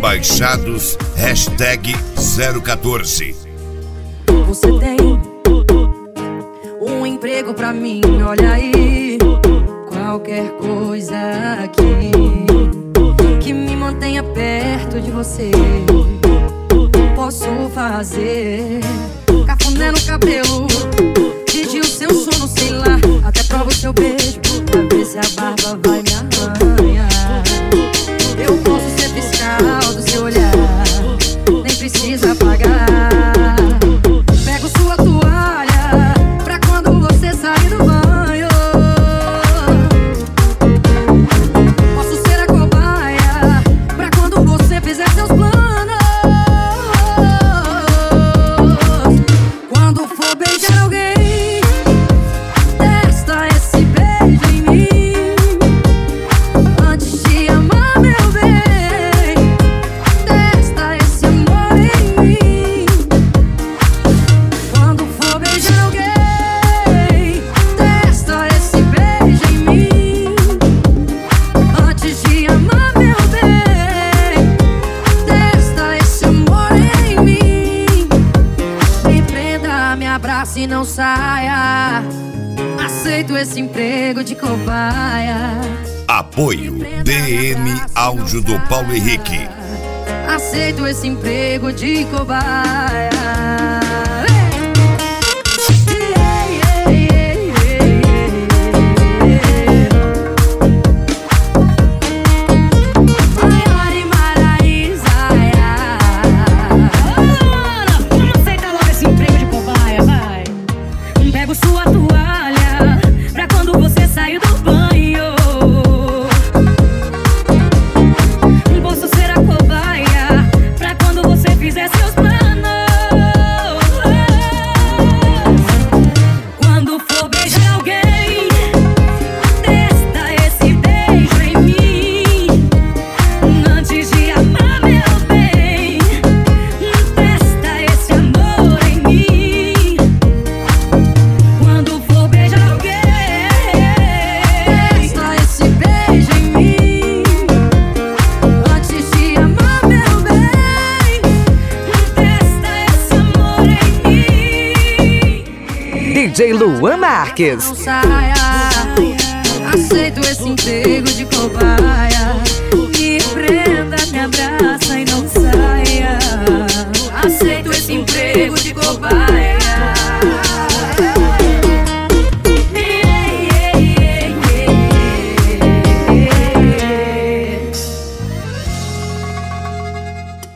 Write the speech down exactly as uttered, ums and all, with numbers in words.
Embaixados hashtag zero quatorze. Você tem um emprego pra mim, olha aí. Qualquer coisa aqui que me mantenha perto de você, posso fazer. Cafuné no cabelo, pedir o seu sono, sei lá. Até prova o seu beijo, pra ver se a barba vai me arranhar. Eu posso ser fiscal do seu olhar, nem precisa pagar. Pego sua toalha pra quando você sair do banho. Posso ser a cobaia pra quando você fizer seus planos. Quando for beijar alguém, testa esse beijo em mim. Antes de amar, meu bem, testa esse amor em mim. Quando for beijar alguém, testa esse beijo em mim. Antes de amar, meu bem, testa esse amor em mim. Me prenda, me abrace e não saia. Aceito esse emprego de cobaia. Apoio D M Áudio do Paulo Henrique. Aceito esse emprego de cobaia. Maior Maraísaia. Vamos aceitar logo esse emprego de cobaia, vai. Pego sua toalha pra quando você sair do banho. Posso ser a cobaia pra quando você fizer seus planos. Quando for beijar alguém, testa esse beijo em mim. Antes de amar, meu bem, testa esse amor em mim. Quando for beijar alguém, testa esse beijo em mim. Antes de amar, meu bem, testa esse amor em mim. D J Luan Marques. Não saia, aceito esse emprego de cobaia. Me prenda, me abraça e não saia. Aceito esse emprego de